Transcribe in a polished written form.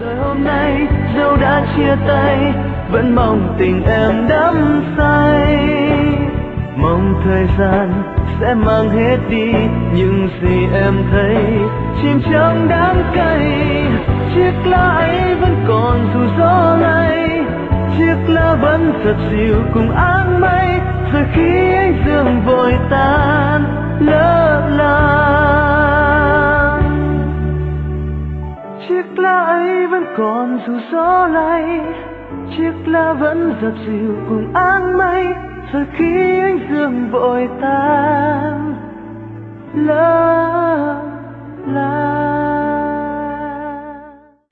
Rồi hôm nay dẫu đã chia tay, vẫn mong tình em đắm say. Mong thời gian sẽ mang hết đi những gì em thấy, chìm trong đắng cay. Chiếc lá ấy vẫn còn dù gió lay, chiếc lá vẫn thật dịu cùng áng mây. Rồi khi ánh dương vội tan lỡ làng, chiếc lá ấy vẫn còn dù gió lay, chiếc lá vẫn dập dìu cùng áng mây. Rồi khi ánh dương vội tan lỡ làng.